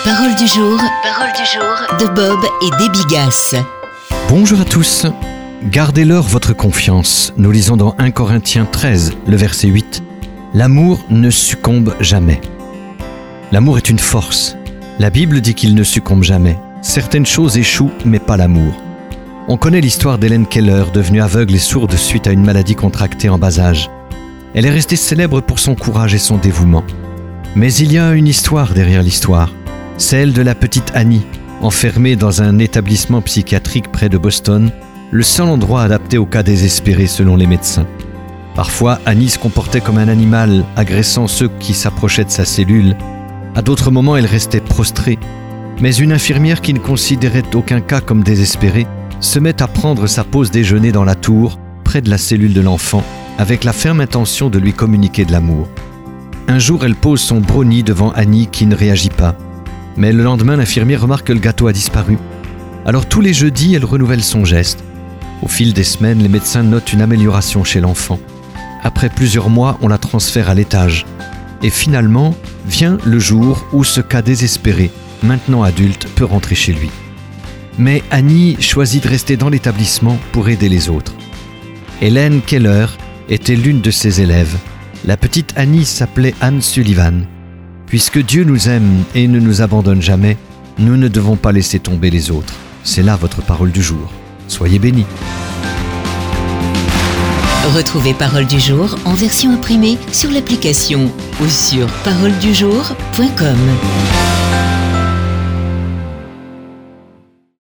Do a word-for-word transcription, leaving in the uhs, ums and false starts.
Parole du jour, parole du jour de Bob et Debbie Gass. Bonjour à tous. Gardez-leur votre confiance. Nous lisons dans premier Corinthiens treize, le verset huit. L'amour ne succombe jamais. L'amour est une force. La Bible dit qu'il ne succombe jamais. Certaines choses échouent, mais pas l'amour. On connaît l'histoire d'Helen Keller, devenue aveugle et sourde suite à une maladie contractée en bas âge. Elle est restée célèbre pour son courage et son dévouement. Mais il y a une histoire derrière l'histoire. Celle de la petite Annie, enfermée dans un établissement psychiatrique près de Boston, le seul endroit adapté aux cas désespérés selon les médecins. Parfois, Annie se comportait comme un animal, agressant ceux qui s'approchaient de sa cellule. À d'autres moments, elle restait prostrée. Mais une infirmière qui ne considérait aucun cas comme désespéré se met à prendre sa pause déjeuner dans la tour, près de la cellule de l'enfant, avec la ferme intention de lui communiquer de l'amour. Un jour, elle pose son brownie devant Annie qui ne réagit pas. Mais le lendemain, l'infirmière remarque que le gâteau a disparu. Alors tous les jeudis, elle renouvelle son geste. Au fil des semaines, les médecins notent une amélioration chez l'enfant. Après plusieurs mois, on la transfère à l'étage. Et finalement, vient le jour où ce cas désespéré, maintenant adulte, peut rentrer chez lui. Mais Annie choisit de rester dans l'établissement pour aider les autres. Helen Keller était l'une de ses élèves. La petite Annie s'appelait Anne Sullivan. Puisque Dieu nous aime et ne nous abandonne jamais, nous ne devons pas laisser tomber les autres. C'est là votre parole du jour. Soyez bénis. Retrouvez Parole du jour en version imprimée sur l'application ou sur parole du jour point com.